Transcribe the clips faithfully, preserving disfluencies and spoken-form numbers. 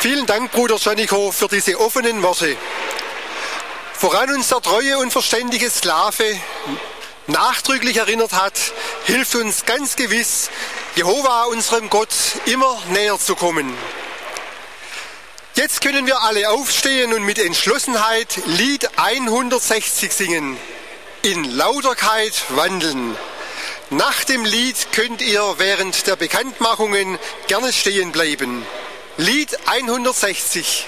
Vielen Dank, Bruder Janico, für diese offenen Worte. Woran uns der treue und verständige Sklave nachdrücklich erinnert hat, hilft uns ganz gewiss, Jehova, unserem Gott, immer näher zu kommen. Jetzt können wir alle aufstehen und mit Entschlossenheit Lied hundertsechzig singen, in Lauterkeit wandeln. Nach dem Lied könnt ihr während der Bekanntmachungen gerne stehen bleiben. Lied hundertsechzig.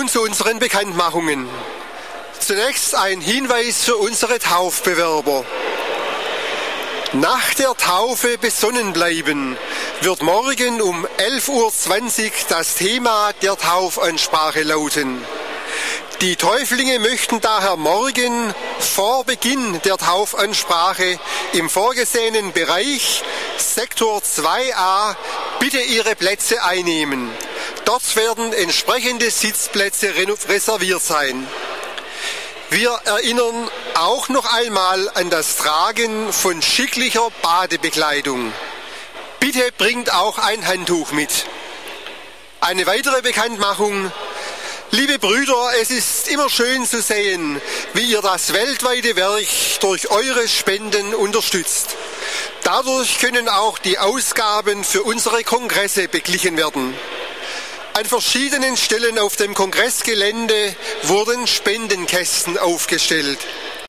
nun zu unseren Bekanntmachungen. Zunächst ein Hinweis für unsere Taufbewerber. Nach der Taufe besonnen bleiben wird morgen um elf Uhr zwanzig das Thema der Taufansprache lauten. Die Täuflinge möchten daher morgen vor Beginn der Taufansprache im vorgesehenen Bereich Sektor zwei a bitte ihre Plätze einnehmen. Dort werden entsprechende Sitzplätze reserviert sein. Wir erinnern auch noch einmal an das Tragen von schicklicher Badebekleidung. Bitte bringt auch ein Handtuch mit. Eine weitere Bekanntmachung. Liebe Brüder, es ist immer schön zu sehen, wie ihr das weltweite Werk durch eure Spenden unterstützt. Dadurch können auch die Ausgaben für unsere Kongresse beglichen werden. An verschiedenen Stellen auf dem Kongressgelände wurden Spendenkästen aufgestellt.